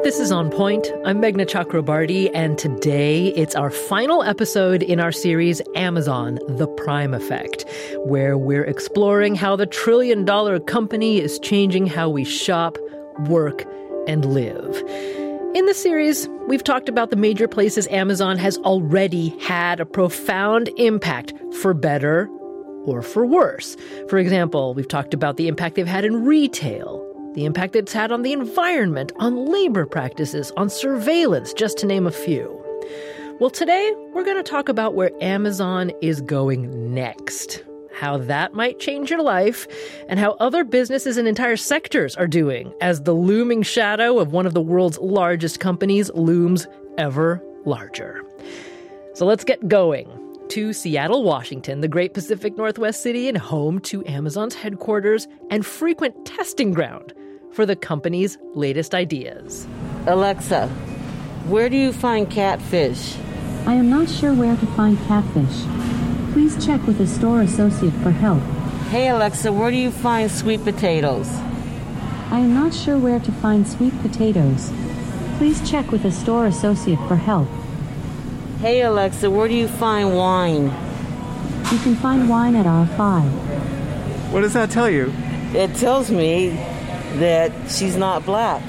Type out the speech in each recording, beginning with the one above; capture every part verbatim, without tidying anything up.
This is On Point. I'm Meghna Chakrabarty, and today it's our final episode in our series Amazon, The Prime Effect, where we're exploring how the trillion-dollar company is changing how we shop, work, and live. In the series, we've talked about the major places Amazon has already had a profound impact, for better or for worse. For example, we've talked about the impact they've had in retail, the impact it's had on the environment, on labor practices, on surveillance, just to name a few. Well, today, we're going to talk about where Amazon is going next, how that might change your life, and how other businesses and entire sectors are doing as the looming shadow of one of the world's largest companies looms ever larger. So let's get going to Seattle, Washington, the great Pacific Northwest city and home to Amazon's headquarters and frequent testing ground for the company's latest ideas. Alexa, where do you find catfish? I am not sure where to find catfish. Please check with a store associate for help. Hey Alexa, where do you find sweet potatoes? I am not sure where to find sweet potatoes. Please check with a store associate for help. Hey Alexa, where do you find wine? You can find wine at aisle five. What does that tell you? It tells me that she's not black.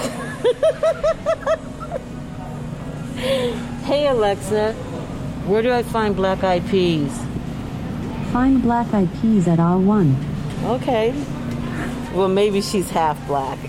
Hey Alexa, where do I find black-eyed peas? Find black-eyed peas at aisle one. Okay. Well, maybe she's half black.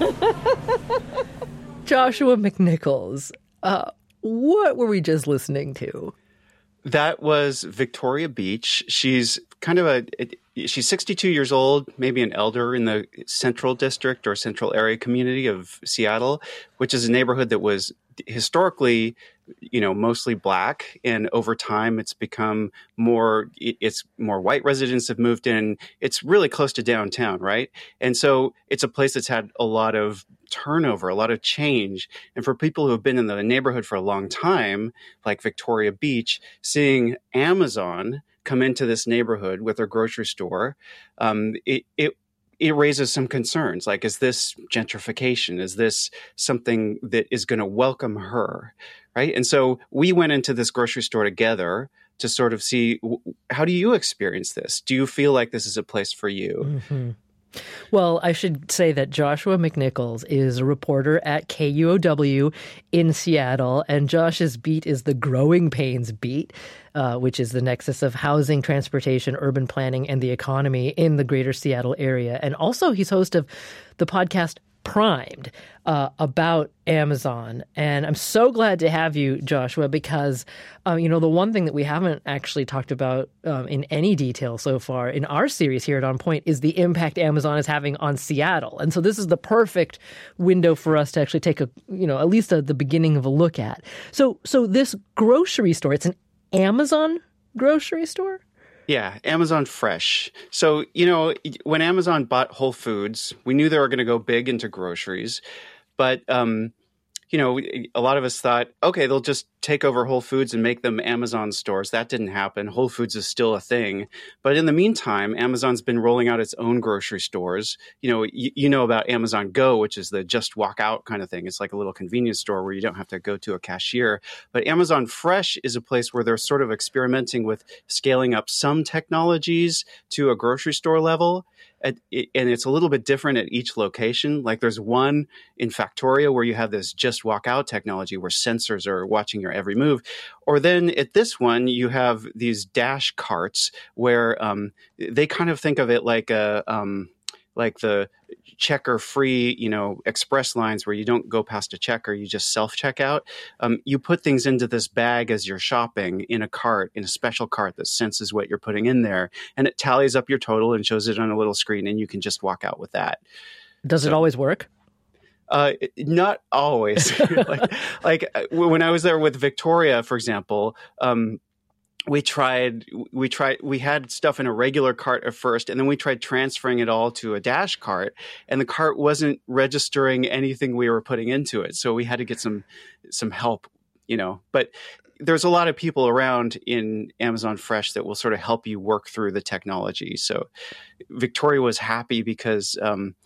Joshua McNichols, uh, what were we just listening to? That was Victoria Beach. She's kind of a, she's sixty-two years old, maybe an elder in the Central District or Central Area community of Seattle, which is a neighborhood that was historically, you know, mostly black. And over time, it's become more, it's more white residents have moved in. It's really close to downtown, right? And so it's a place that's had a lot of turnover, a lot of change. And for people who have been in the neighborhood for a long time, like Victoria Beach, seeing Amazon come into this neighborhood with their grocery store, um, it, it it raises some concerns. Like, is this gentrification? Is this something that is going to welcome her? Right. And so we went into this grocery store together to sort of see, how do you experience this? Do you feel like this is a place for you? Mm-hmm. Well, I should say that Joshua McNichols is a reporter at K U O W in Seattle, and Josh's beat is the Growing Pains beat, uh, which is the nexus of housing, transportation, urban planning, and the economy in the greater Seattle area. And also he's host of the podcast Primed, uh, about Amazon. And I'm so glad to have you, Joshua, because, uh, you know, the one thing that we haven't actually talked about um, in any detail so far in our series here at On Point is the impact Amazon is having on Seattle. And so this is the perfect window for us to actually take a, you know, at least a, the beginning of a look at. So, so this grocery store, it's an Amazon grocery store? Yeah, Amazon Fresh. So, you know, when Amazon bought Whole Foods, we knew they were going to go big into groceries. But, um, you know, a lot of us thought, okay, they'll just take over Whole Foods and make them Amazon stores. That didn't happen. Whole Foods is still a thing. But in the meantime, Amazon's been rolling out its own grocery stores. You know, you, you know about Amazon Go, which is the just walk out kind of thing. It's like a little convenience store where you don't have to go to a cashier. But Amazon Fresh is a place where they're sort of experimenting with scaling up some technologies to a grocery store level. At, and it's a little bit different at each location. Like there's one in Factoria where you have this just walk out technology where sensors are watching your every move. Or then at this one, you have these dash carts where um, they kind of think of it like a um, like the checker free, you know, express lines where you don't go past a checker, you just self check out. Um, you put things into this bag as you're shopping in a cart, in a special cart that senses what you're putting in there. And it tallies up your total and shows it on a little screen, and you can just walk out with that. Does so, it always work? Uh, not always. like, like when I was there with Victoria, for example, um, we tried, we tried, we had stuff in a regular cart at first, and then we tried transferring it all to a dash cart, and the cart wasn't registering anything we were putting into it. So we had to get some, some help, you know, but there's a lot of people around in Amazon Fresh that will sort of help you work through the technology. So Victoria was happy because, um,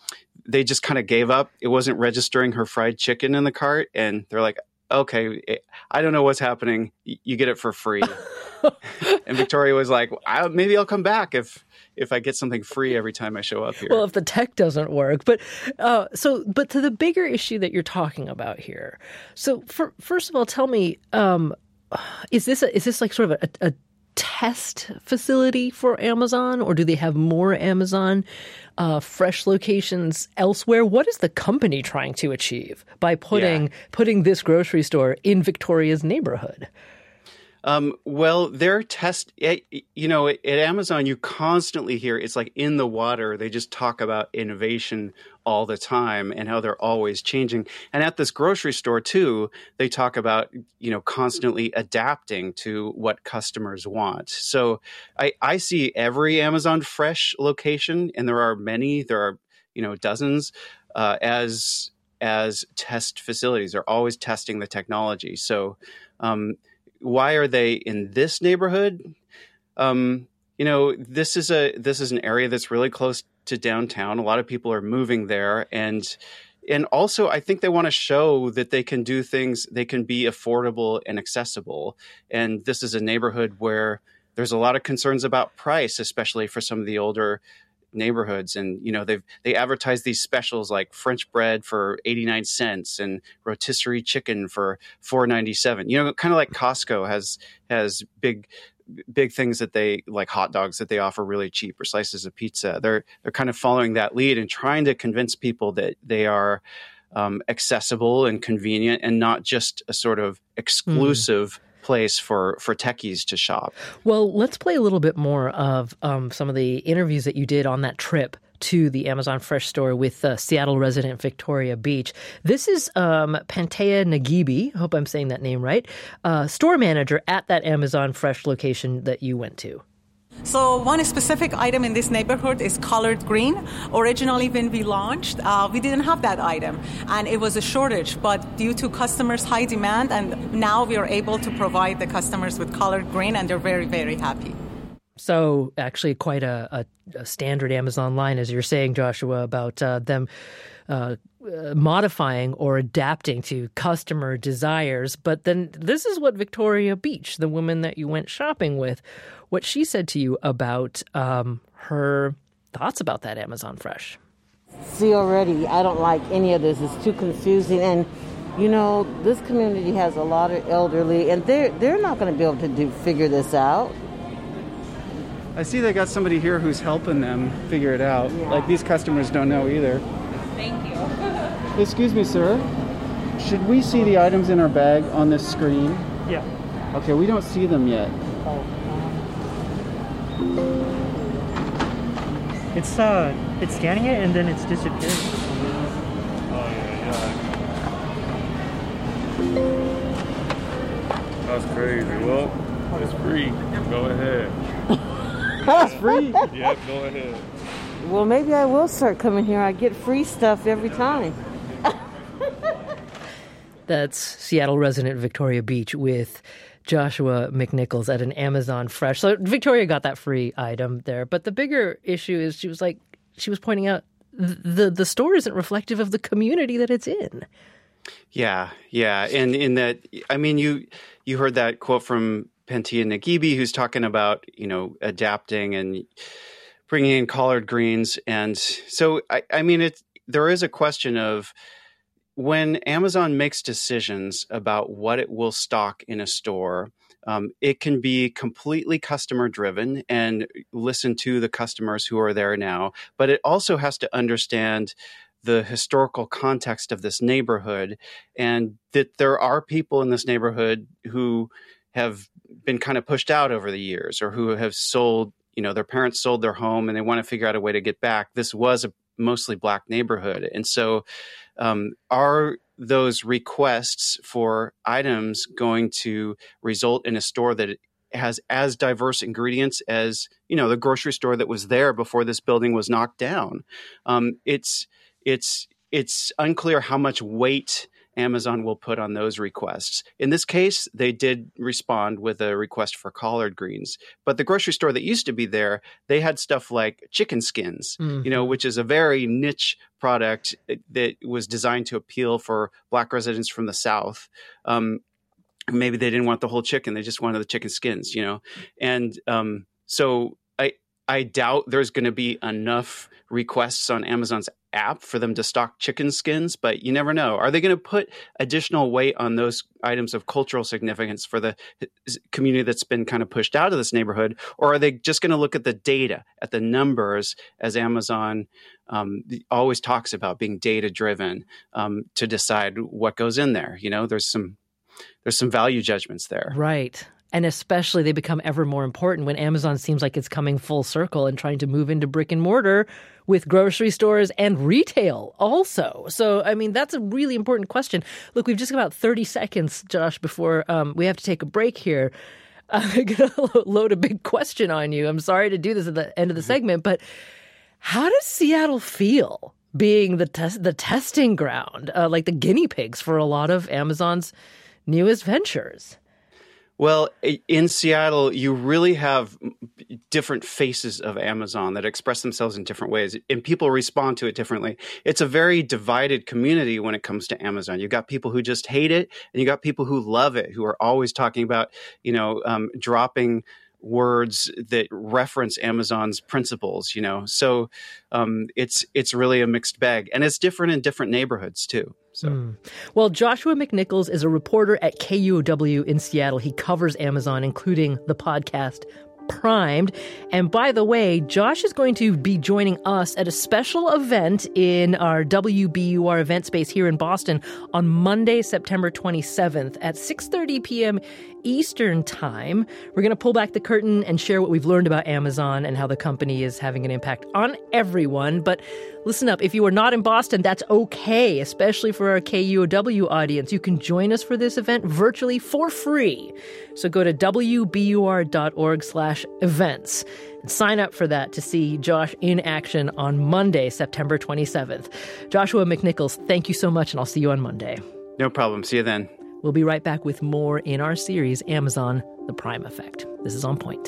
they just kind of gave up. It wasn't registering her fried chicken in the cart. And they're like, okay, I don't know what's happening. You get it for free. And Victoria was like, I, maybe I'll come back if if I get something free every time I show up here. Well, if the tech doesn't work. But uh, so, but to the bigger issue that you're talking about here. So for, first of all, tell me, um, is this a, is this like sort of a, a test facility for Amazon, or do they have more Amazon uh, Fresh locations elsewhere? What is the company trying to achieve by putting yeah. putting this grocery store in Victoria's neighborhood? Um, well, their test, you know, at Amazon, you constantly hear it's like in the water. They just talk about innovation all the time and how they're always changing. And at this grocery store, too, they talk about, you know, constantly adapting to what customers want. So I, I see every Amazon Fresh location, and there are many, there are, you know, dozens, uh, as as test facilities. They're always testing the technology. So, um why are they in this neighborhood? Um, you know, this is a this is an area that's really close to downtown. A lot of people are moving there, and and also I think they want to show that they can do things. They can be affordable and accessible. And this is a neighborhood where there's a lot of concerns about price, especially for some of the older neighborhoods. And you know, they've they advertise these specials like French bread for eighty-nine cents and rotisserie chicken for four ninety-seven. You know, kind of like Costco has has big big things that they like, hot dogs that they offer really cheap, or slices of pizza. They're they're kind of following that lead and trying to convince people that they are um, accessible and convenient, and not just a sort of exclusive mm. place for, for techies to shop. Well, let's play a little bit more of um, some of the interviews that you did on that trip to the Amazon Fresh store with uh, Seattle resident Victoria Beach. This is um, Pantea Nagibi, I hope I'm saying that name right, uh, store manager at that Amazon Fresh location that you went to. So one specific item in this neighborhood is collard green. Originally, when we launched, uh, we didn't have that item, and it was a shortage. But due to customers' high demand, and now we are able to provide the customers with collard green, and they're very, very happy. So actually quite a, a, a standard Amazon line, as you're saying, Joshua, about uh, them uh, uh, modifying or adapting to customer desires. But then this is what Victoria Beach, the woman that you went shopping with, what she said to you about um, her thoughts about that Amazon Fresh. See, already, I don't like any of this. It's too confusing. And, you know, this community has a lot of elderly, and they're, they're not going to be able to do figure this out. I see they got somebody here who's helping them figure it out. Yeah. Like, these customers don't know either. Thank you. Excuse me, sir. Should we see the items in our bag on this screen? Yeah. Okay, we don't see them yet. Oh. It's uh, it's scanning it and then it's disappearing. Oh yeah, yeah. That's crazy. Well, it's free. Go ahead. That's free? Yeah, go ahead. Well, maybe I will start coming here. I get free stuff every time. That's Seattle resident Victoria Beach with Joshua McNichols at an Amazon Fresh. So Victoria got that free item there. But the bigger issue is she was like, she was pointing out the the store isn't reflective of the community that it's in. Yeah, yeah. And in that, I mean, you you heard that quote from Pantea Nagibi, who's talking about, you know, adapting and bringing in collard greens. And so, I, I mean, it's, there is a question of when Amazon makes decisions about what it will stock in a store, um, it can be completely customer driven and listen to the customers who are there now. But it also has to understand the historical context of this neighborhood, and that there are people in this neighborhood who have been kind of pushed out over the years, or who have sold, you know, their parents sold their home and they want to figure out a way to get back. This was a mostly Black neighborhood. And so um, are those requests for items going to result in a store that has as diverse ingredients as, you know, the grocery store that was there before this building was knocked down? Um, it's, it's, it's unclear how much weight Amazon will put on those requests. In this case, they did respond with a request for collard greens. But the grocery store that used to be there, they had stuff like chicken skins, mm-hmm. you know, which is a very niche product that was designed to appeal for Black residents from the South. Um, maybe they didn't want the whole chicken. They just wanted the chicken skins, you know. And um, so I I doubt there's going to be enough requests on Amazon's app for them to stock chicken skins, but you never know. Are they going to put additional weight on those items of cultural significance for the community that's been kind of pushed out of this neighborhood? Or are they just going to look at the data, at the numbers, as Amazon um, always talks about being data driven um, to decide what goes in there? You know, there's some there's some value judgments there. Right. And especially they become ever more important when Amazon seems like it's coming full circle and trying to move into brick and mortar with grocery stores and retail also. So, I mean, that's a really important question. Look, we've just got about thirty seconds, Josh, before um, we have to take a break here. I'm going to load a big question on you. I'm sorry to do this at the end of the segment, but how does Seattle feel being the, te- the testing ground, uh, like the guinea pigs for a lot of Amazon's newest ventures? Well, in Seattle, you really have different faces of Amazon that express themselves in different ways, and people respond to it differently. It's a very divided community when it comes to Amazon. You've got people who just hate it, and you got people who love it, who are always talking about, you know, um, dropping words that reference Amazon's principles, you know. So um, it's it's really a mixed bag, and it's different in different neighborhoods too. So, mm. Well, Joshua McNichols is a reporter at K U O W in Seattle. He covers Amazon, including the podcast Primed. And by the way, Josh is going to be joining us at a special event in our W B U R event space here in Boston on Monday, September twenty-seventh at six thirty p.m. Eastern Time. We're going to pull back the curtain and share what we've learned about Amazon and how the company is having an impact on everyone. But listen up, if you are not in Boston, that's okay, especially for our K U O W audience. You can join us for this event virtually for free. So go to W B U R dot org slash events and sign up for that to see Josh in action on Monday, September twenty-seventh. Joshua McNichols, thank you so much, and I'll see you on Monday. No problem. See you then. We'll be right back with more in our series, Amazon, The Prime Effect. This is On Point.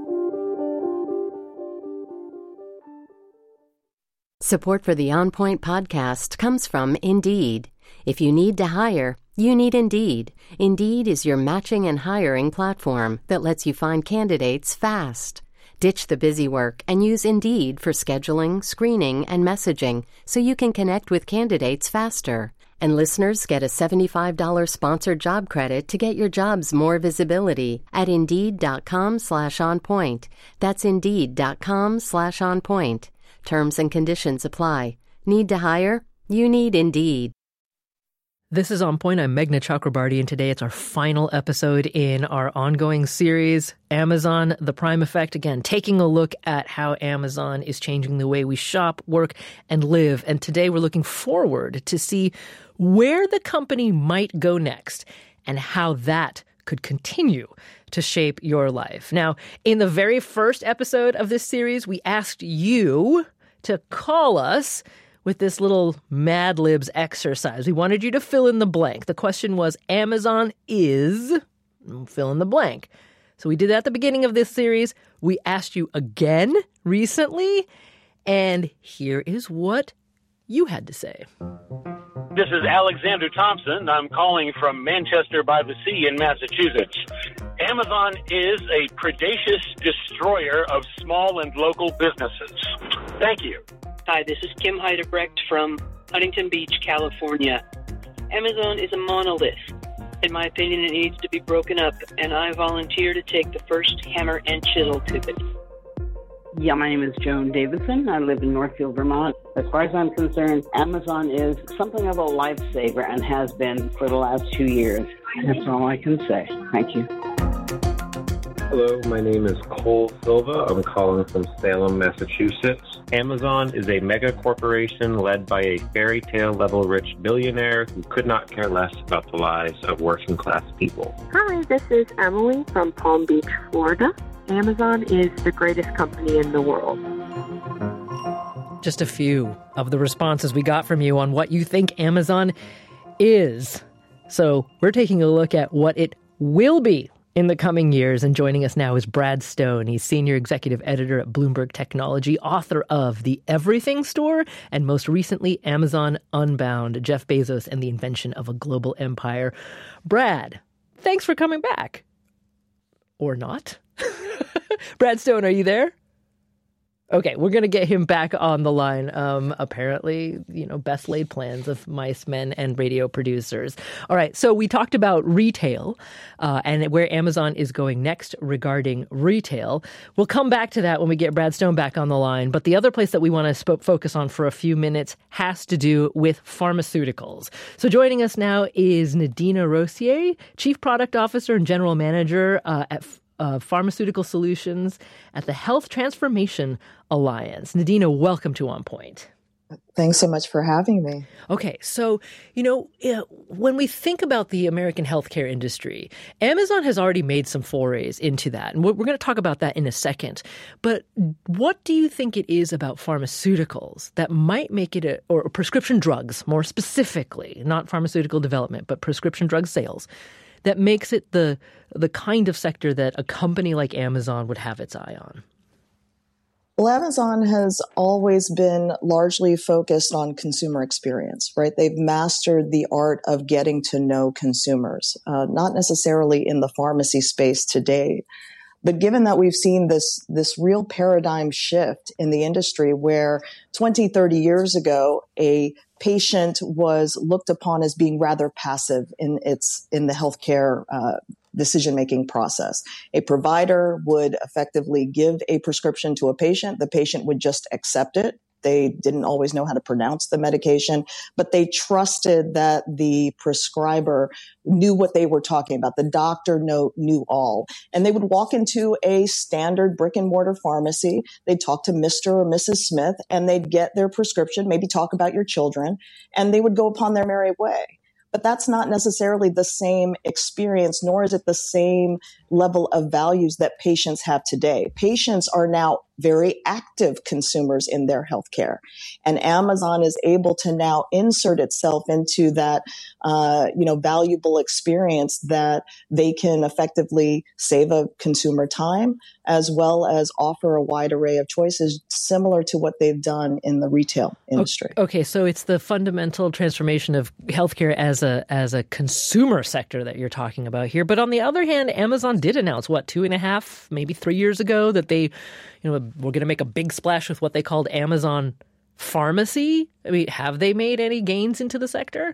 Support for the On Point podcast comes from Indeed. If you need to hire, you need Indeed. Indeed is your matching and hiring platform that lets you find candidates fast. Ditch the busy work and use Indeed for scheduling, screening, and messaging so you can connect with candidates faster. And listeners get a seventy-five dollars sponsored job credit to get your jobs more visibility at Indeed.com slash on point. That's Indeed.com slash on point. Terms and conditions apply. Need to hire? You need Indeed. This is On Point. I'm Meghna Chakrabarty, and today it's our final episode in our ongoing series, Amazon, The Prime Effect. Again, taking a look at how Amazon is changing the way we shop, work, and live. And today we're looking forward to see where the company might go next and how that could continue to shape your life. Now, in the very first episode of this series, we asked you to call us with this little Mad Libs exercise. We wanted you to fill in the blank. The question was, Amazon is, fill in the blank. So we did that at the beginning of this series. We asked you again recently, and here is what you had to say. This is Alexander Thompson. I'm calling from Manchester by the Sea in Massachusetts. Amazon is a predacious destroyer of small and local businesses. Thank you. Hi, this is Kim Heidebrecht from Huntington Beach, California. Amazon is a monolith. In my opinion, it needs to be broken up, and I volunteer to take the first hammer and chisel to it. Yeah, my name is Joan Davidson. I live in Northfield, Vermont. As far as I'm concerned, Amazon is something of a lifesaver and has been for the last two years. That's all I can say. Thank you. Hello, my name is Cole Silva. I'm calling from Salem, Massachusetts. Amazon is a mega corporation led by a fairy tale level rich billionaire who could not care less about the lives of working class people. Hi, this is Emily from Palm Beach, Florida. Amazon is the greatest company in the world. Just a few of the responses we got from you on what you think Amazon is. So we're taking a look at what it will be in the coming years. And joining us now is Brad Stone. He's senior executive editor at Bloomberg Technology, author of The Everything Store, and most recently, Amazon Unbound, Jeff Bezos and the Invention of a Global Empire. Brad, thanks for coming back. Or not. Brad Stone, are you there? Okay, we're going to get him back on the line. Um, apparently, you know, best laid plans of mice, men, and radio producers. All right, so we talked about retail uh, and where Amazon is going next regarding retail. We'll come back to that when we get Brad Stone back on the line. But the other place that we want to sp- focus on for a few minutes has to do with pharmaceuticals. So joining us now is Nadina Rossier, Chief Product Officer and General Manager uh, at Uh, Pharmaceutical Solutions at the Health Transformation Alliance. Nadina, welcome to On Point. Thanks so much for having me. Okay, so, you know, when we think about the American healthcare industry, Amazon has already made some forays into that. And we're going to talk about that in a second. But what do you think it is about pharmaceuticals that might make it, a, or prescription drugs more specifically, not pharmaceutical development, but prescription drug sales, that makes it the the kind of sector that a company like Amazon would have its eye on? Well, Amazon has always been largely focused on consumer experience, right? They've mastered the art of getting to know consumers, uh, not necessarily in the pharmacy space today. But given that we've seen this, this real paradigm shift in the industry where twenty, thirty years ago, a patient was looked upon as being rather passive in its, in the healthcare, uh, decision-making process. A provider would effectively give a prescription to a patient. The patient would just accept it. They didn't always know how to pronounce the medication, but they trusted that the prescriber knew what they were talking about. The doctor know, knew all. And they would walk into a standard brick and mortar pharmacy. They'd talk to Mister or Missus Smith, and they'd get their prescription, maybe talk about your children, and they would go upon their merry way. But that's not necessarily the same experience, nor is it the same level of values that patients have today. Patients are now very active consumers in their healthcare. And Amazon is able to now insert itself into that, uh, you know, valuable experience that they can effectively save a consumer time, as well as offer a wide array of choices similar to what they've done in the retail industry. Okay, so it's the fundamental transformation of healthcare as a as a consumer sector that you're talking about here. But on the other hand, Amazon did announce, what, two and a half, maybe three years ago, that they, you know, we're going to make a big splash with what they called Amazon Pharmacy. I mean, have they made any gains into the sector?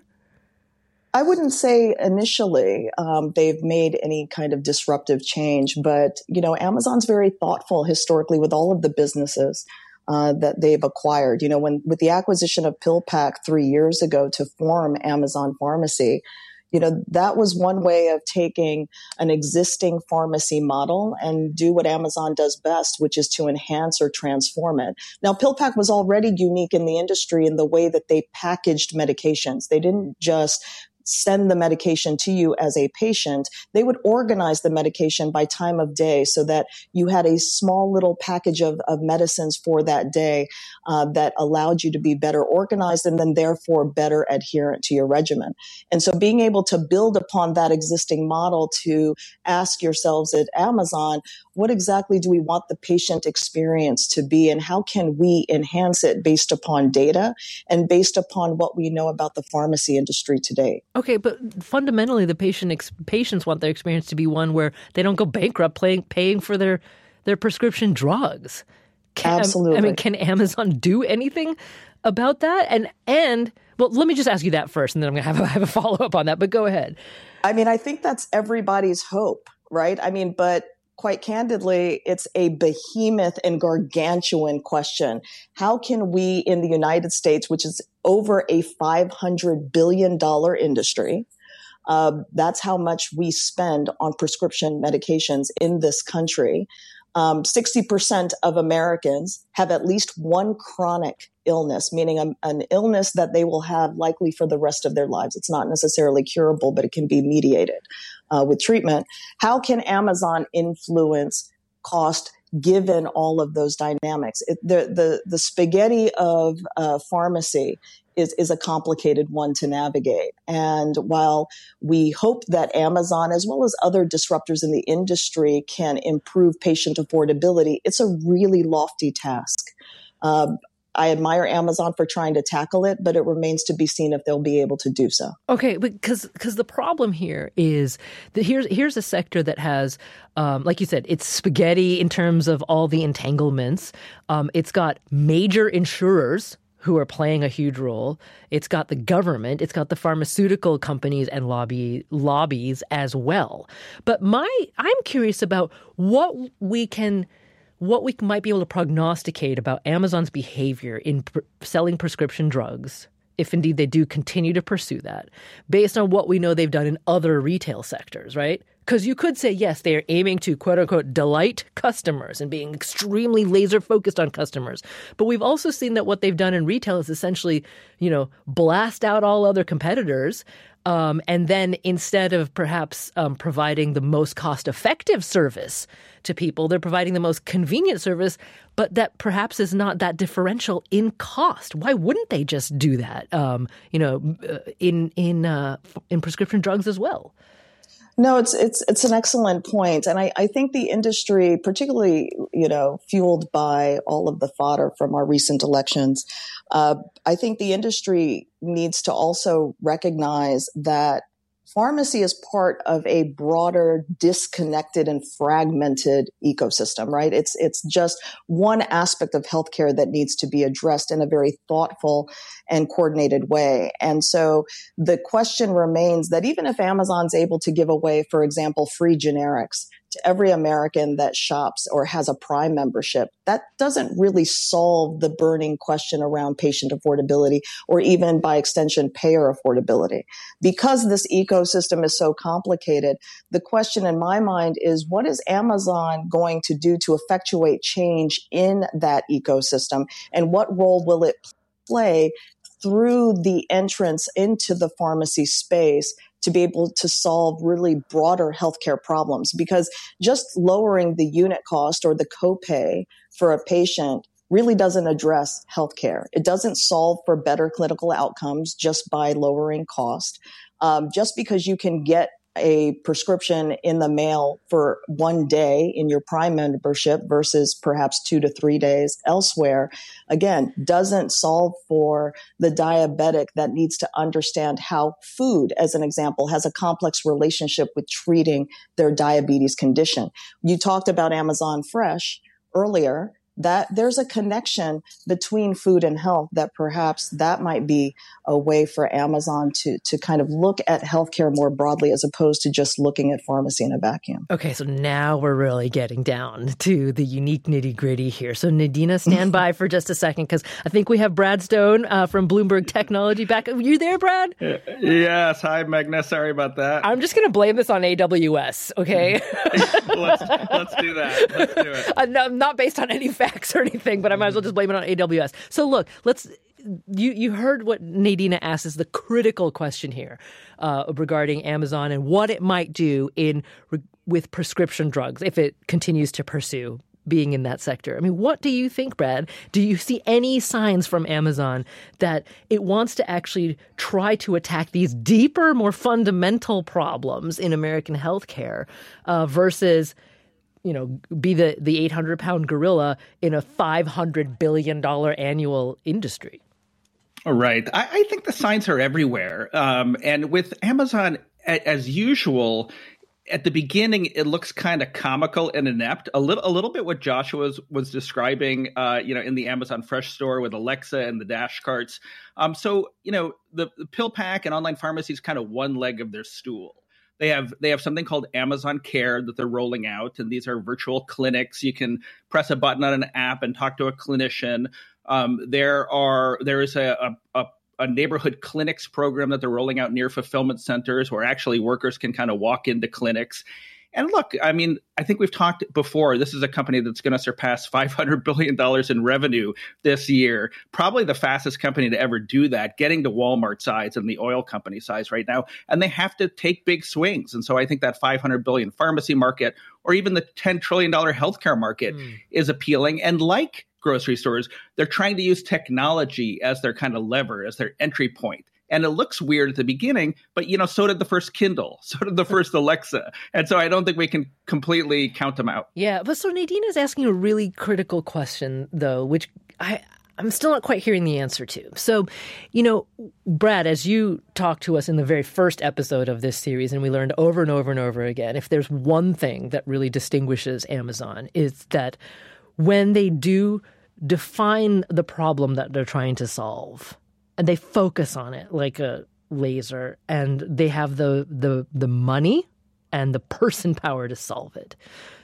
I wouldn't say initially um, they've made any kind of disruptive change, but, you know, Amazon's very thoughtful historically with all of the businesses uh, that they've acquired. You know, when with the acquisition of PillPack three years ago to form Amazon Pharmacy, you know, that was one way of taking an existing pharmacy model and do what Amazon does best, which is to enhance or transform it. Now, PillPack was already unique in the industry in the way that they packaged medications. They didn't just send the medication to you as a patient. They would organize the medication by time of day so that you had a small little package of, of medicines for that day uh, that allowed you to be better organized and then therefore better adherent to your regimen. And so being able to build upon that existing model to ask yourselves at Amazon, what exactly do we want the patient experience to be and how can we enhance it based upon data and based upon what we know about the pharmacy industry today? Okay, but fundamentally, the patient ex- patients want their experience to be one where they don't go bankrupt paying, paying for their, their prescription drugs. Can, Absolutely. I mean, can Amazon do anything about that? And, and well, let me just ask you that first, and then I'm going to have a, have a follow-up on that, but go ahead. I mean, I think that's everybody's hope, right? I mean, but quite candidly, it's a behemoth and gargantuan question. How can we in the United States, which is over a five hundred billion dollars industry, uh, that's how much we spend on prescription medications in this country. Um, sixty percent of Americans have at least one chronic illness, meaning a, an illness that they will have likely for the rest of their lives. It's not necessarily curable, but it can be mediated uh, with treatment. How can Amazon influence cost given all of those dynamics? It, the, the, the spaghetti of uh, pharmacy is, is a complicated one to navigate. And while we hope that Amazon, as well as other disruptors in the industry, can improve patient affordability, it's a really lofty task. Um, I admire Amazon for trying to tackle it, but it remains to be seen if they'll be able to do so. Okay, because because the problem here is that here's here's a sector that has, um, like you said, it's spaghetti in terms of all the entanglements. Um, it's got major insurers who are playing a huge role. It's got the government. It's got the pharmaceutical companies and lobby lobbies as well. But my I'm curious about what we can. what we might be able to prognosticate about Amazon's behavior in pr- selling prescription drugs, if indeed they do continue to pursue that, based on what we know they've done in other retail sectors, right? Because you could say, yes, they are aiming to, quote unquote, delight customers and being extremely laser focused on customers. But we've also seen that what they've done in retail is essentially, you know, blast out all other competitors. Um, and then instead of perhaps um, providing the most cost-effective service to people, they're providing the most convenient service, but that perhaps is not that differential in cost. Why wouldn't they just do that, um, you know, in in uh, in prescription drugs as well? No, it's it's it's an excellent point. And I, I think the industry, particularly, you know, fueled by all of the fodder from our recent elections, uh, I think the industry needs to also recognize that pharmacy is part of a broader, disconnected and fragmented ecosystem, right? It's it's just one aspect of healthcare that needs to be addressed in a very thoughtful and coordinated way. And so the question remains that even if Amazon's able to give away, for example, free generics to every American that shops or has a Prime membership, that doesn't really solve the burning question around patient affordability or even by extension payer affordability. Because this ecosystem is so complicated, the question in my mind is, what is Amazon going to do to effectuate change in that ecosystem? And what role will it play through the entrance into the pharmacy space to be able to solve really broader healthcare problems? Because just lowering the unit cost or the copay for a patient really doesn't address healthcare. It doesn't solve for better clinical outcomes just by lowering cost. Um, just because you can get a prescription in the mail for one day in your Prime membership versus perhaps two to three days elsewhere, again, doesn't solve for the diabetic that needs to understand how food, as an example, has a complex relationship with treating their diabetes condition. You talked about Amazon Fresh earlier. That there's a connection between food and health that perhaps that might be a way for Amazon to to kind of look at healthcare more broadly as opposed to just looking at pharmacy in a vacuum. Okay, so now we're really getting down to the unique nitty gritty here. So Nadina, stand by for just a second because I think we have Brad Stone uh, from Bloomberg Technology back. Are you there, Brad? Yes. Hi, Meghna. Sorry about that. I'm just going to blame this on A W S, okay? let's, let's do that. Let's do it. Uh, no, not based on any facts or anything, but I might as well just blame it on A W S. So look, let's. You you heard what Nadina asked is the critical question here uh, regarding Amazon and what it might do in with prescription drugs if it continues to pursue being in that sector. I mean, what do you think, Brad? Do you see any signs from Amazon that it wants to actually try to attack these deeper, more fundamental problems in American healthcare uh, versus, you know, be the, the eight hundred pound gorilla in a five hundred billion dollars annual industry? Right. I, I think the signs are everywhere. Um, and with Amazon, a, as usual, at the beginning, it looks kind of comical and inept. A little, a little bit what Joshua was, was describing, uh, you know, in the Amazon Fresh store with Alexa and the dash carts. Um, so, you know, the, the pill pack and online pharmacy is kind of one leg of their stool. They have they have something called Amazon Care that they're rolling out, and these are virtual clinics. You can press a button on an app and talk to a clinician. Um, there are there is a, a, a neighborhood clinics program that they're rolling out near fulfillment centers where actually workers can kind of walk into clinics. And look, I mean, I think we've talked before. This is a company that's going to surpass five hundred billion dollars in revenue this year. Probably the fastest company to ever do that, getting to Walmart size and the oil company size right now. And they have to take big swings. And so I think that five hundred billion dollars pharmacy market or even the ten trillion dollars healthcare market mm. is appealing. And like grocery stores. They're trying to use technology as their kind of lever, as their entry point. And it looks weird at the beginning, but, you know, so did the first Kindle, so did the first Alexa. And so I don't think we can completely count them out. Yeah, but so Nadine is asking a really critical question, though, which I, I'm still not quite hearing the answer to. So, you know, Brad, as you talked to us in the very first episode of this series, and we learned over and over and over again, if there's one thing that really distinguishes Amazon, it's that when they do define the problem that they're trying to solve, and they focus on it like a laser, and they have the the the money and the person power to solve it.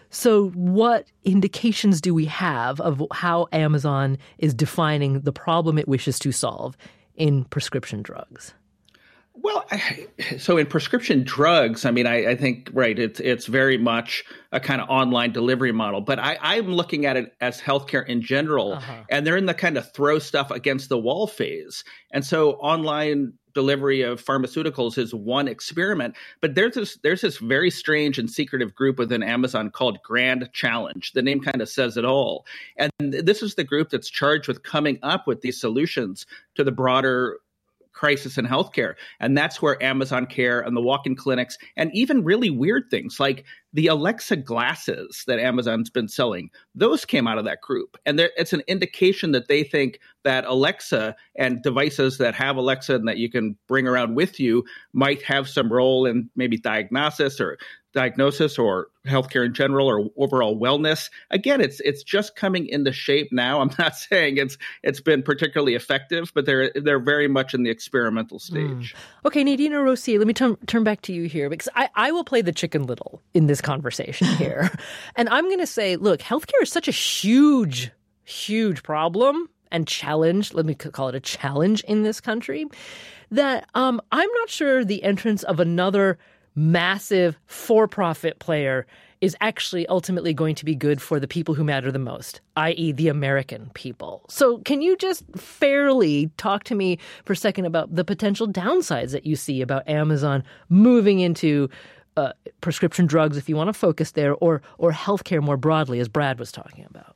So what indications do we have of how Amazon is defining the problem it wishes to solve in prescription drugs? Well, I, so in prescription drugs, I mean, I, I think, right, it's it's very much a kind of online delivery model. But I, I'm looking at it as healthcare in general, uh-huh. and they're in the kind of throw stuff against the wall phase. And so online delivery of pharmaceuticals is one experiment. But there's this, there's this very strange and secretive group within Amazon called Grand Challenge. The name kind of says it all. And this is the group that's charged with coming up with these solutions to the broader crisis in healthcare. And that's where Amazon Care and the walk-in clinics and even really weird things like the Alexa glasses that Amazon's been selling, those came out of that group. And there, it's an indication that they think that Alexa and devices that have Alexa and that you can bring around with you might have some role in maybe diagnosis or diagnosis or healthcare in general or overall wellness. Again, it's it's just coming into shape now. I'm not saying it's it's been particularly effective, but they're they're very much in the experimental stage. Mm. Okay, Nadine Rossi, let me turn turn back to you here, because I, I will play the Chicken Little in this conversation here. And I'm going to say, look, healthcare is such a huge, huge problem and challenge, let me call it a challenge in this country, that um, I'm not sure the entrance of another massive for-profit player is actually ultimately going to be good for the people who matter the most, that is the American people. So can you just fairly talk to me for a second about the potential downsides that you see about Amazon moving into uh, prescription drugs, if you want to focus there, or or healthcare more broadly, as Brad was talking about?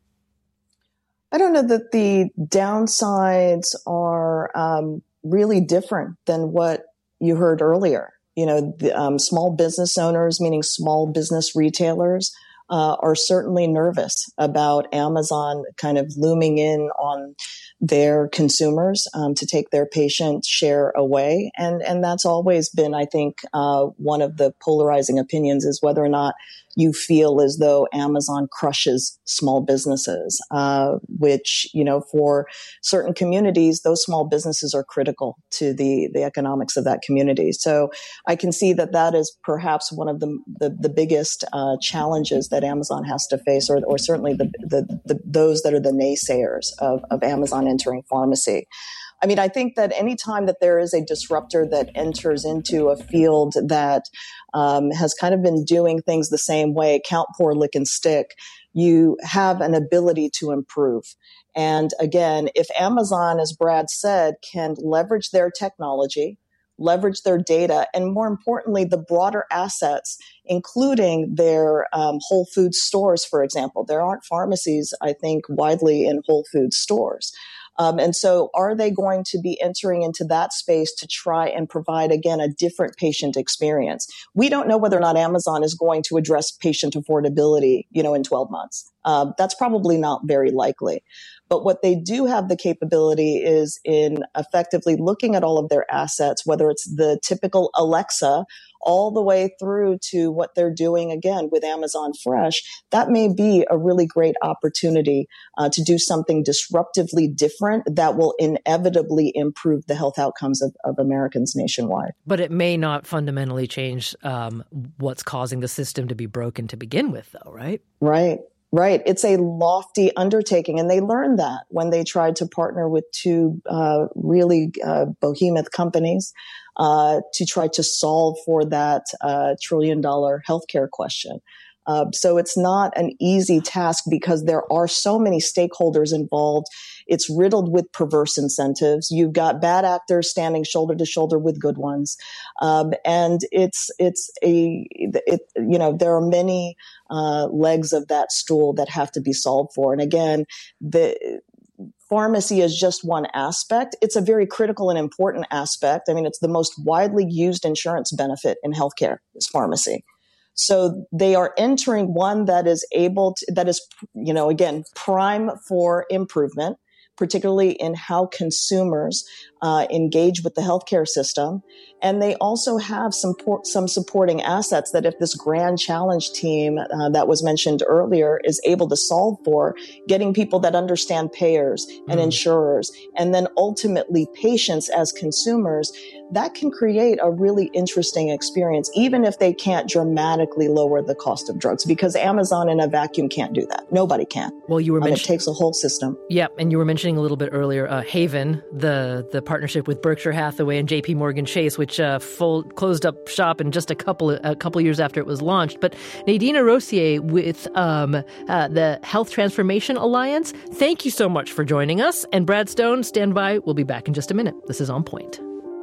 I don't know that the downsides are um, really different than what you heard earlier. You know, the, um, small business owners, meaning small business retailers, uh, are certainly nervous about Amazon kind of looming in on their consumers um, to take their patient share away. And, and that's always been, I think, uh, one of the polarizing opinions is whether or not you feel as though Amazon crushes small businesses, uh, which, you know, for certain communities, those small businesses are critical to the, the economics of that community. So I can see that that is perhaps one of the, the, the biggest uh, challenges that Amazon has to face, or, or certainly the, the, the, those that are the naysayers of, of Amazon entering pharmacy. I mean, I think that any time that there is a disruptor that enters into a field that um, has kind of been doing things the same way, count, pour, lick, and stick, you have an ability to improve. And again, if Amazon, as Brad said, can leverage their technology, leverage their data, and more importantly, the broader assets, including their um, Whole Foods stores, for example. There aren't pharmacies, I think, widely in Whole Foods stores. Um, and so are they going to be entering into that space to try and provide, again, a different patient experience? We don't know whether or not Amazon is going to address patient affordability, you know, in twelve months. Uh, that's probably not very likely. But what they do have the capability is in effectively looking at all of their assets, whether it's the typical Alexa, all the way through to what they're doing, again, with Amazon Fresh. That may be a really great opportunity uh, to do something disruptively different that will inevitably improve the health outcomes of, of Americans nationwide. But it may not fundamentally change um, what's causing the system to be broken to begin with, though, right? Right. Right. It's a lofty undertaking. And they learned that when they tried to partner with two uh, really uh, behemoth companies uh, to try to solve for that uh, trillion dollar healthcare question. Uh, so it's not an easy task because there are so many stakeholders involved. It's riddled with perverse incentives. You've got bad actors standing shoulder to shoulder with good ones. Um, and it's, it's a, it, you know, there are many, uh, legs of that stool that have to be solved for. And again, the, pharmacy is just one aspect. It's a very critical and important aspect. I mean, it's the most widely used insurance benefit in healthcare is pharmacy. So they are entering one that is able to, that is, you know, again, prime for improvement, particularly in how consumers uh, engage with the healthcare system. And they also have some por- some supporting assets that if this grand challenge team uh, that was mentioned earlier is able to solve for, getting people that understand payers and mm. insurers, and then ultimately patients as consumers, that can create a really interesting experience, even if they can't dramatically lower the cost of drugs, because Amazon in a vacuum can't do that. Nobody can. Well, you were um, mentioning it takes a whole system. Yeah, and you were mentioning a little bit earlier, uh, Haven, the the partnership with Berkshire Hathaway and J P Morgan Chase, which uh, full, closed up shop in just a couple a couple years after it was launched. But Nadine Rossier with um, uh, the Health Transformation Alliance, thank you so much for joining us. And Brad Stone, stand by. We'll be back in just a minute. This is On Point.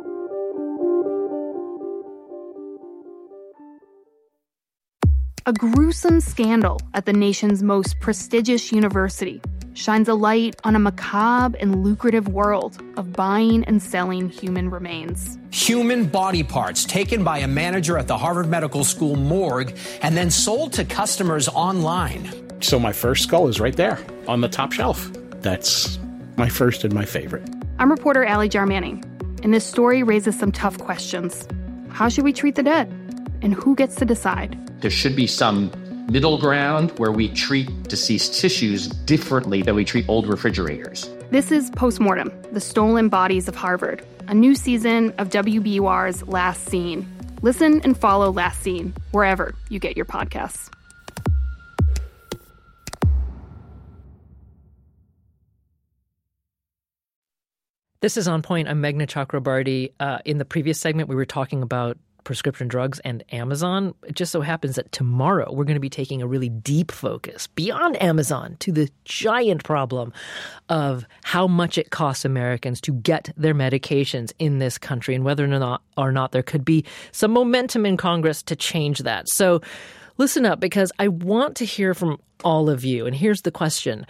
A gruesome scandal at the nation's most prestigious university shines a light on a macabre and lucrative world of buying and selling human remains. Human body parts taken by a manager at the Harvard Medical School morgue and then sold to customers online. So my first skull is right there on the top shelf. That's my first and my favorite. I'm reporter Allie Jarmanning, and this story raises some tough questions. How should we treat the dead? And who gets to decide? There should be some middle ground where we treat deceased tissues differently than we treat old refrigerators. This is Postmortem, The Stolen Bodies of Harvard, a new season of W B U R's Last Scene. Listen and follow Last Scene wherever you get your podcasts. This is On Point. I'm Meghna Chakrabarty. Uh, in the previous segment, we were talking about prescription drugs and Amazon. It just so happens that tomorrow we're going to be taking a really deep focus beyond Amazon to the giant problem of how much it costs Americans to get their medications in this country and whether or not, or not there could be some momentum in Congress to change that. So listen up, because I want to hear from all of you. And here's the question.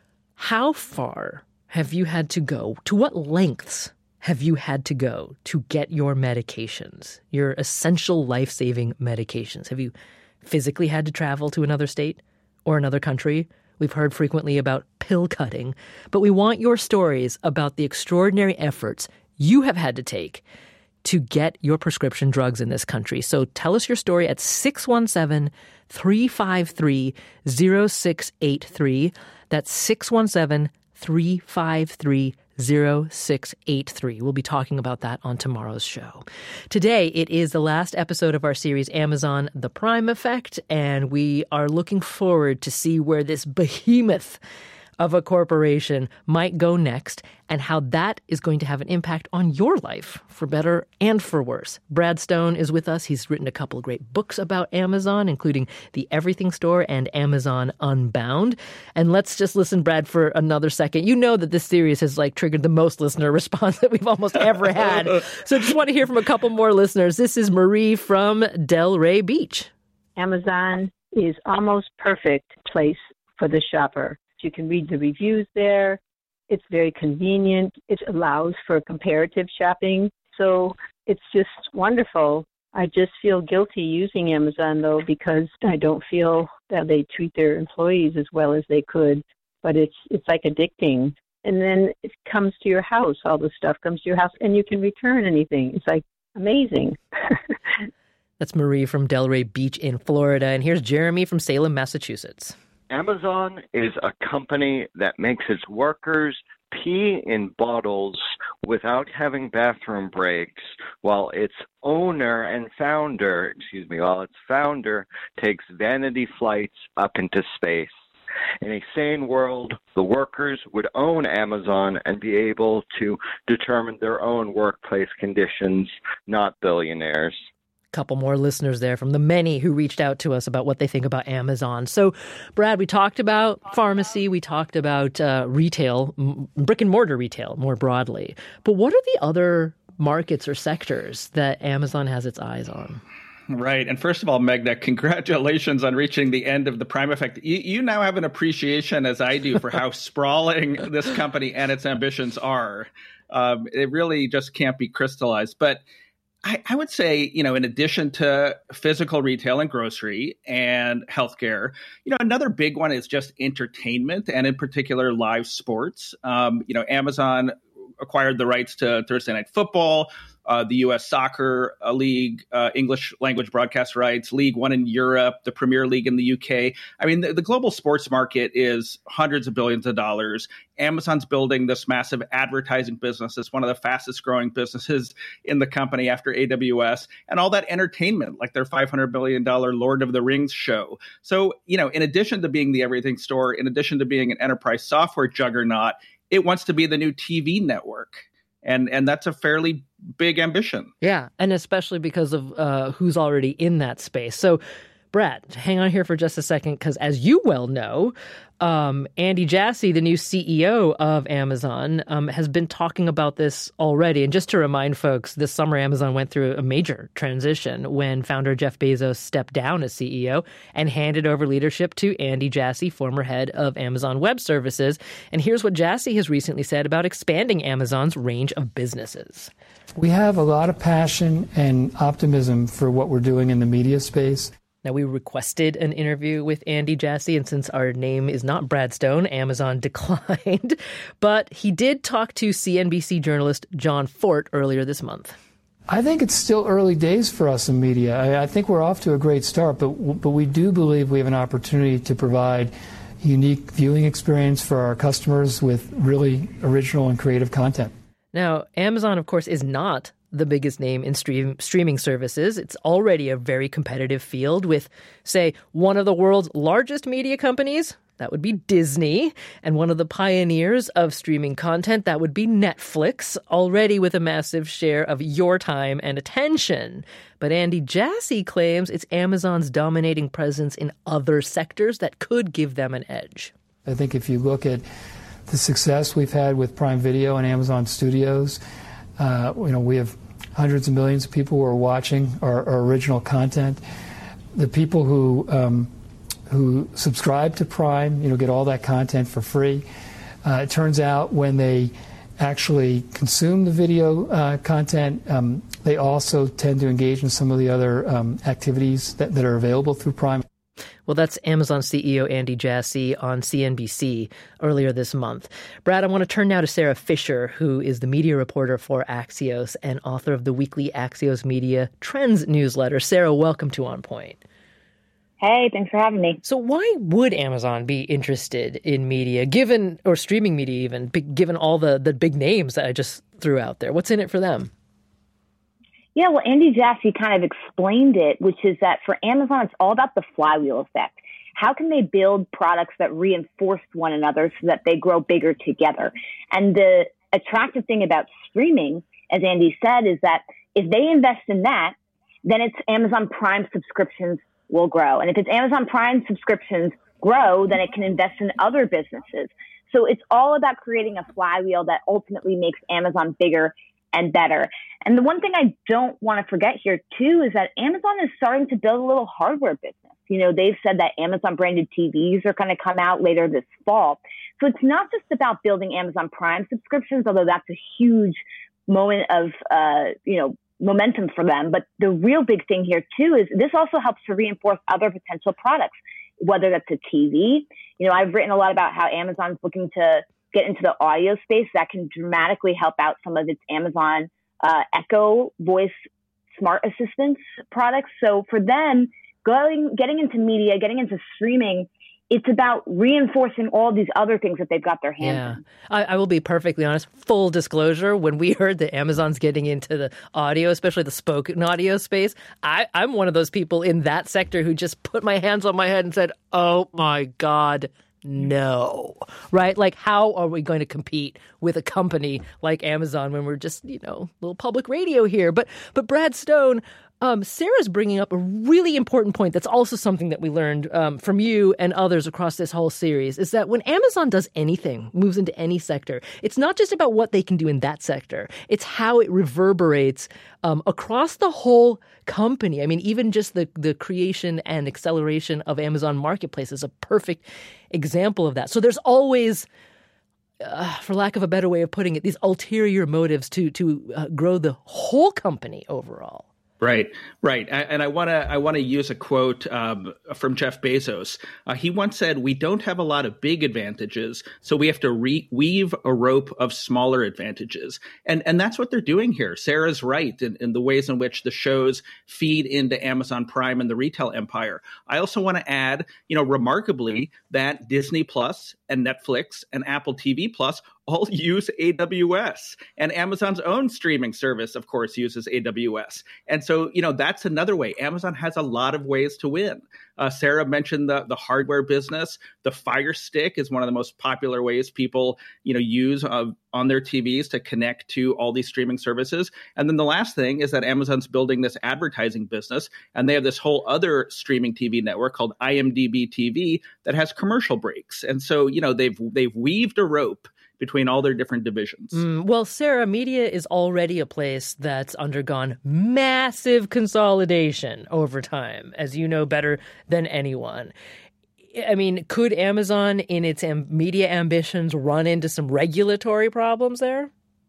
How far have you had to go? To what lengths have you had to go to get your medications, your essential life-saving medications? Have you physically had to travel to another state or another country? We've heard frequently about pill cutting, but we want your stories about the extraordinary efforts you have had to take to get your prescription drugs in this country. So tell us your story at six one seven, three five three, zero six eight three. That's six one seven, three five three, zero six eight three. We'll be talking about that on tomorrow's show. Today, it is the last episode of our series, Amazon, The Prime Effect, and we are looking forward to see where this behemoth of a corporation might go next and how that is going to have an impact on your life, for better and for worse. Brad Stone is with us. He's written a couple of great books about Amazon, including The Everything Store and Amazon Unbound. And let's just listen, Brad, for another second. You know that this series has like triggered the most listener response that we've almost ever had. So just want to hear from a couple more listeners. This is Marie from Delray Beach. Amazon is almost perfect place for the shopper. You can read the reviews there. It's very convenient. It allows for comparative shopping. So it's just wonderful. I just feel guilty using Amazon, though, because I don't feel that they treat their employees as well as they could. But it's it's like addicting. And then it comes to your house. All the stuff comes to your house, and you can return anything. It's like amazing. That's Marie from Delray Beach in Florida. And here's Jeremy from Salem, Massachusetts. Amazon is a company that makes its workers pee in bottles without having bathroom breaks, while its owner and founder, excuse me, while its founder takes vanity flights up into space. In a sane world, the workers would own Amazon and be able to determine their own workplace conditions, not billionaires. couple more listeners there from the many who reached out to us about what they think about Amazon. So, Brad, we talked about pharmacy. We talked about uh, retail, brick and mortar retail more broadly. But what are the other markets or sectors that Amazon has its eyes on? Right. And first of all, Meghna, congratulations on reaching the end of the Prime Effect. You, you now have an appreciation, as I do, for how sprawling this company and its ambitions are. Um, it really just can't be crystallized. But I, I would say, you know, in addition to physical retail and grocery and healthcare, you know, another big one is just entertainment, and in particular, live sports. Um, you know, Amazon acquired the rights to Thursday Night Football, Uh, the U S Soccer uh, League, uh, English language broadcast rights, League One in Europe, the Premier League in the U K. I mean, the, the global sports market is hundreds of billions of dollars. Amazon's building this massive advertising business. It's one of the fastest growing businesses in the company after A W S, and all that entertainment, like their five hundred billion dollars Lord of the Rings show. So, you know, in addition to being the everything store, in addition to being an enterprise software juggernaut, it wants to be the new T V network. And and that's a fairly big ambition. Yeah, and especially because of uh, who's already in that space. So, Brad, hang on here for just a second, because as you well know, um, Andy Jassy, the new C E O of Amazon, um, has been talking about this already. And just to remind folks, this summer Amazon went through a major transition when founder Jeff Bezos stepped down as C E O and handed over leadership to Andy Jassy, former head of Amazon Web Services. And here's what Jassy has recently said about expanding Amazon's range of businesses. We have a lot of passion and optimism for what we're doing in the media space. Now, we requested an interview with Andy Jassy, and since our name is not Brad Stone, Amazon declined. But he did talk to C N B C journalist Jon Fortt earlier this month. I think it's still early days for us in media. I, I think we're off to a great start, but but we do believe we have an opportunity to provide unique viewing experience for our customers with really original and creative content. Now, Amazon, of course, is not the biggest name in stream, streaming services. It's already a very competitive field with, say, one of the world's largest media companies. That would be Disney. And one of the pioneers of streaming content, that would be Netflix, already with a massive share of your time and attention. But Andy Jassy claims it's Amazon's dominating presence in other sectors that could give them an edge. I think if you look at the success we've had with Prime Video and Amazon Studios, uh, you know, we have hundreds of millions of people who are watching our, our original content. The people who um, who subscribe to Prime, you know, get all that content for free. Uh, it turns out when they actually consume the video uh, content, um, they also tend to engage in some of the other um, activities that, that are available through Prime. Well, that's Amazon C E O Andy Jassy on C N B C earlier this month. Brad, I want to turn now to Sarah Fisher, who is the media reporter for Axios and author of the weekly Axios Media Trends newsletter. Sarah, welcome to On Point. Hey, thanks for having me. So why would Amazon be interested in media, given, or streaming media even, given all the, the big names that I just threw out there? What's in it for them? Yeah, well, Andy Jassy kind of explained it, which is that for Amazon, it's all about the flywheel effect. How can they build products that reinforce one another so that they grow bigger together? And the attractive thing about streaming, as Andy said, is that if they invest in that, then it's Amazon Prime subscriptions will grow. And if it's Amazon Prime subscriptions grow, then it can invest in other businesses. So it's all about creating a flywheel that ultimately makes Amazon bigger and better. And the one thing I don't want to forget here, too, is that Amazon is starting to build a little hardware business. You know, they've said that Amazon branded T Vs are going to come out later this fall. So it's not just about building Amazon Prime subscriptions, although that's a huge moment of, uh, you know, momentum for them. But the real big thing here, too, is this also helps to reinforce other potential products, whether that's a T V. You know, I've written a lot about how Amazon's looking to get into the audio space. That can dramatically help out some of its Amazon uh, Echo voice smart assistants products. So for them, going, getting into media, getting into streaming, it's about reinforcing all these other things that they've got their hands yeah. in. I, I will be perfectly honest. Full disclosure, when we heard that Amazon's getting into the audio, especially the spoken audio space, I, I'm one of those people in that sector who just put my hands on my head and said, oh my God, no, right? Like, how are we going to compete with a company like Amazon when we're just, you know, little public radio here? But, but Brad Stone, Um, Sarah's bringing up a really important point that's also something that we learned um, from you and others across this whole series, is that when Amazon does anything, moves into any sector, it's not just about what they can do in that sector. It's how it reverberates um, across the whole company. I mean, even just the, the creation and acceleration of Amazon Marketplace is a perfect example of that. So there's always, uh, for lack of a better way of putting it, these ulterior motives to, to uh, grow the whole company overall. Right, right, and I want to I want to use a quote um, from Jeff Bezos. Uh, he once said, "We don't have a lot of big advantages, so we have to re- weave a rope of smaller advantages," and and that's what they're doing here. Sarah's right in, in the ways in which the shows feed into Amazon Prime and the retail empire. I also want to add, you know, remarkably, that Disney Plus and Netflix and Apple T V Plus all use A W S, and Amazon's own streaming service, of course, uses A W S. And so, you know, that's another way. Amazon has a lot of ways to win. Uh, Sarah mentioned the, the hardware business. The Fire Stick is one of the most popular ways people, you know, use uh, on their T Vs to connect to all these streaming services. And then the last thing is that Amazon's building this advertising business, and they have this whole other streaming T V network called I M D B T V that has commercial breaks. And so, you know, they've they've weaved a rope between all their different divisions. Mm, well, Sarah, media is already a place that's undergone massive consolidation over time, as you know better than anyone. I mean, could Amazon, in its am- media ambitions, run into some regulatory problems there?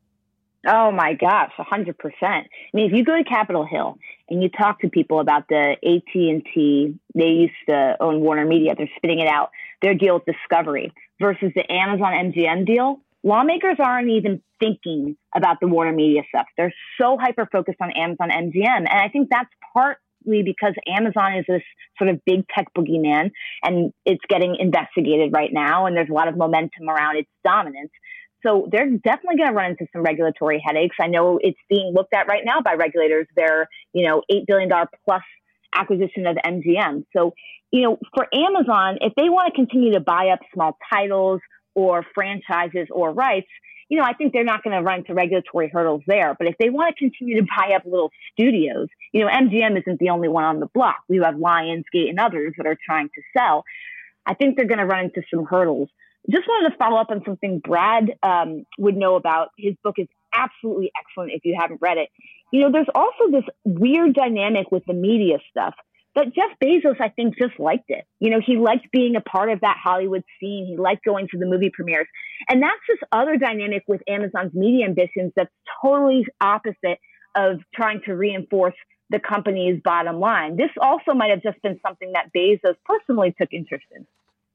Oh, my gosh, one hundred percent. I mean, if you go to Capitol Hill and you talk to people about the A T and T, they used to own Warner Media, they're spinning it out, their deal with Discovery versus the Amazon M G M deal, lawmakers aren't even thinking about the Warner Media stuff. They're so hyper-focused on Amazon M G M. And I think that's partly because Amazon is this sort of big tech boogeyman, and it's getting investigated right now, and there's a lot of momentum around its dominance. So they're definitely going to run into some regulatory headaches. I know it's being looked at right now by regulators. Their, you know, eight billion dollars plus acquisition of M G M. So, you know, for Amazon, if they want to continue to buy up small titles or franchises or rights, you know, I think they're not going to run into regulatory hurdles there. But if they want to continue to buy up little studios, you know, M G M isn't the only one on the block. We have Lionsgate and others that are trying to sell. I think they're going to run into some hurdles. Just wanted to follow up on something Brad um, would know about. His book is absolutely excellent if you haven't read it. You know, there's also this weird dynamic with the media stuff. But Jeff Bezos, I think, just liked it. You know, he liked being a part of that Hollywood scene. He liked going to the movie premieres. And that's this other dynamic with Amazon's media ambitions that's totally opposite of trying to reinforce the company's bottom line. This also might have just been something that Bezos personally took interest in.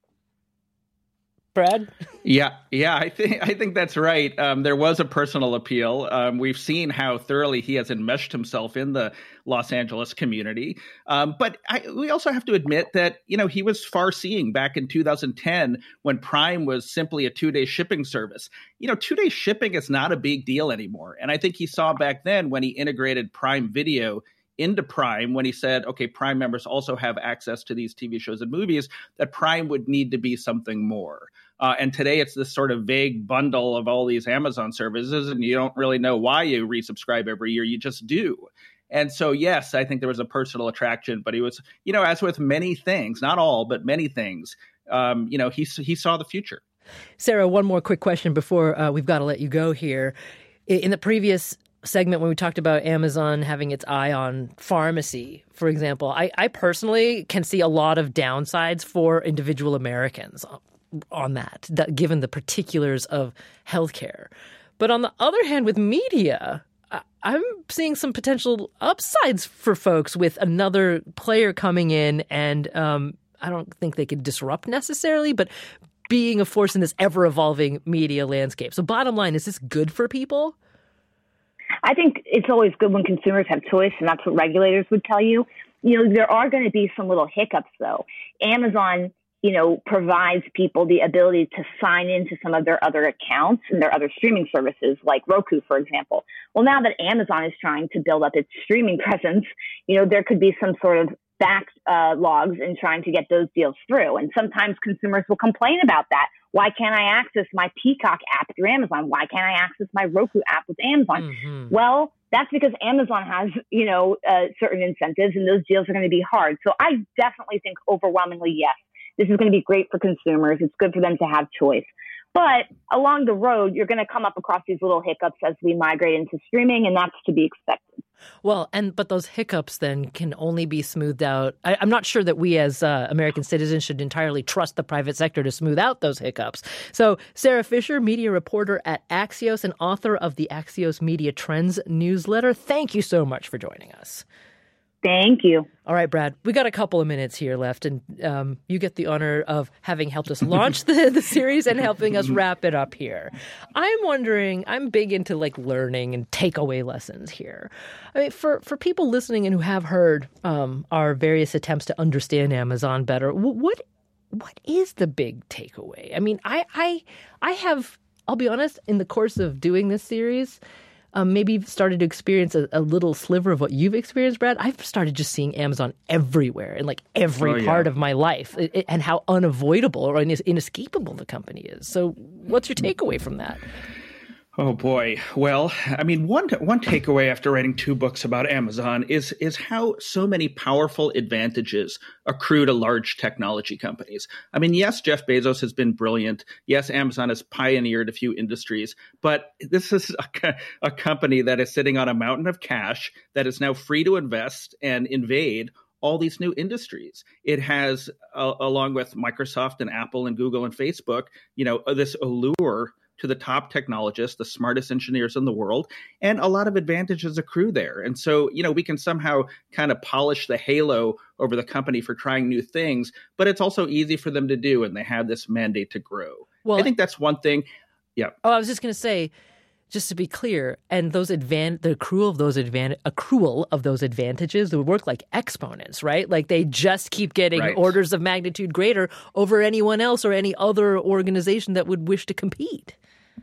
Brad? Yeah, yeah, I think I think that's right. Um, there was a personal appeal. Um, we've seen how thoroughly he has enmeshed himself in the Los Angeles community. Um, but I, we also have to admit that, you know, he was far-seeing back in two thousand ten when Prime was simply a two-day shipping service. You know, two-day shipping is not a big deal anymore. And I think he saw back then when he integrated Prime Video into Prime, when he said, okay, Prime members also have access to these T V shows and movies, that Prime would need to be something more. Uh, and today it's this sort of vague bundle of all these Amazon services, and you don't really know why you resubscribe every year. You just do. And so, yes, I think there was a personal attraction, but he was, you know, as with many things, not all, but many things, um, you know, he, he saw the future. Sarah, one more quick question before uh, we've got to let you go here. In the previous segment when we talked about Amazon having its eye on pharmacy, for example, I, I personally can see a lot of downsides for individual Americans on that, that given the particulars of healthcare. But on the other hand, with media, I, I'm seeing some potential upsides for folks with another player coming in, and um, I don't think they could disrupt necessarily, but being a force in this ever-evolving media landscape. So bottom line, is this good for people? I think it's always good when consumers have choice, and that's what regulators would tell you. You know, there are going to be some little hiccups, though. Amazon, you know, provides people the ability to sign into some of their other accounts and their other streaming services, like Roku, for example. Well, now that Amazon is trying to build up its streaming presence, you know, there could be some sort of back uh, logs in trying to get those deals through. And sometimes consumers will complain about that. Why can't I access my Peacock app through Amazon? Why can't I access my Roku app with Amazon? Mm-hmm. Well, that's because Amazon has, you know, uh, certain incentives, and those deals are going to be hard. So I definitely think overwhelmingly, yes, this is going to be great for consumers. It's good for them to have choice. But along the road, you're going to come up across these little hiccups as we migrate into streaming, and that's to be expected. Well, and but those hiccups then can only be smoothed out. I, I'm not sure that we as uh, American citizens should entirely trust the private sector to smooth out those hiccups. So Sarah Fisher, media reporter at Axios and author of the Axios Media Trends newsletter, thank you so much for joining us. Thank you. All right, Brad, we got a couple of minutes here left, and um, you get the honor of having helped us launch the, the series and helping us wrap it up here. I'm wondering, I'm big into like learning and takeaway lessons here. I mean, for, for people listening and who have heard um, our various attempts to understand Amazon better, what what is the big takeaway? I mean, I I I have, I'll be honest, in the course of doing this series, Um, maybe you've started to experience a, a little sliver of what you've experienced, Brad. I've started just seeing Amazon everywhere in like every oh, yeah. part of my life, it, it, and how unavoidable or inescapable the company is. So what's your takeaway from that? Oh, boy. Well, I mean, one one takeaway after writing two books about Amazon is is how so many powerful advantages accrue to large technology companies. I mean, yes, Jeff Bezos has been brilliant. Yes, Amazon has pioneered a few industries, but this is a, a company that is sitting on a mountain of cash that is now free to invest and invade all these new industries. It has, uh, along with Microsoft and Apple and Google and Facebook, you know, this allure to the top technologists, the smartest engineers in the world, and a lot of advantages accrue there. And so, you know, we can somehow kind of polish the halo over the company for trying new things, but it's also easy for them to do, and they have this mandate to grow. Well, I think that's one thing. Yeah. Oh, I was just going to say, just to be clear, and those advan- the accrual of those advan- accrual of those advantages would work like exponents, right? Like they just keep getting right. orders of magnitude greater over anyone else or any other organization that would wish to compete.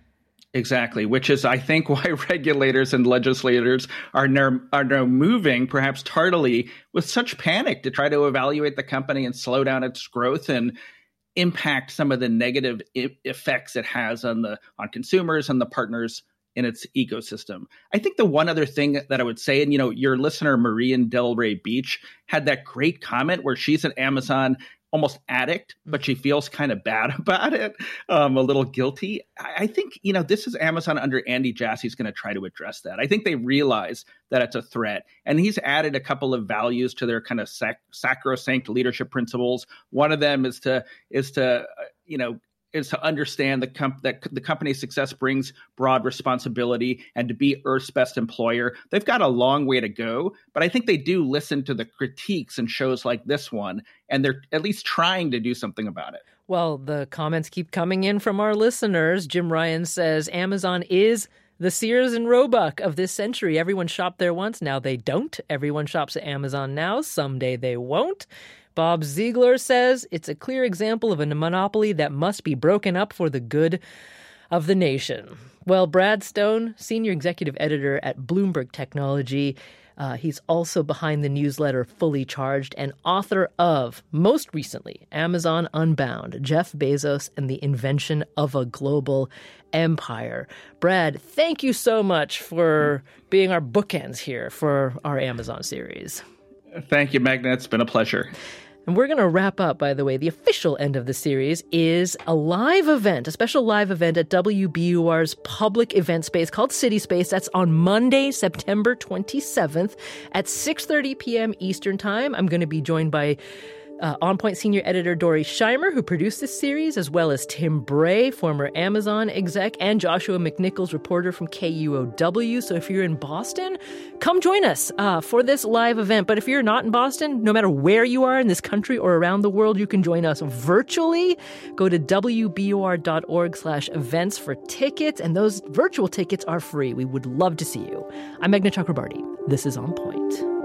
Exactly, which is, I think, why regulators and legislators are now, are now moving, perhaps tardily, with such panic to try to evaluate the company and slow down its growth and impact some of the negative I- effects it has on the on consumers and the partners in its ecosystem. I think the one other thing that I would say, and you know, your listener Marian Del Rey Beach had that great comment where she's an Amazon almost addict, but she feels kind of bad about it, um, a little guilty. I, I think, you know, this is Amazon under Andy Jassy is going to try to address that. I think they realize that it's a threat, and he's added a couple of values to their kind of sac- sacrosanct leadership principles. One of them is to is to uh, you know. is to understand the comp- that the company's success brings broad responsibility and to be Earth's best employer. They've got a long way to go, but I think they do listen to the critiques in shows like this one, and they're at least trying to do something about it. Well, the comments keep coming in from our listeners. Jim Ryan says Amazon is the Sears and Roebuck of this century. Everyone shopped there once. Now they don't. Everyone shops at Amazon now. Someday they won't. Bob Ziegler says it's a clear example of a monopoly that must be broken up for the good of the nation. Well, Brad Stone, senior executive editor at Bloomberg Technology, uh, he's also behind the newsletter Fully Charged and author of, most recently, Amazon Unbound, Jeff Bezos and the Invention of a Global Empire. Brad, thank you so much for being our bookends here for our Amazon series. Thank you, Magna. It's been a pleasure. And we're going to wrap up, by the way. The official end of the series is a live event, a special live event at W B U R's public event space called City Space. That's on Monday, September twenty-seventh at six thirty p.m. Eastern Time. I'm going to be joined by Uh, On Point senior editor Dory Scheimer, who produced this series, as well as Tim Bray, former Amazon exec, and Joshua McNichols, reporter from K U O W. So if you're in Boston, come join us uh, for this live event. But if you're not in Boston, no matter where you are in this country or around the world, you can join us virtually. Go to W B U R dot org slash events for tickets, and those virtual tickets are free. We would love to see you. I'm Meghna Chakrabarti. This is On Point.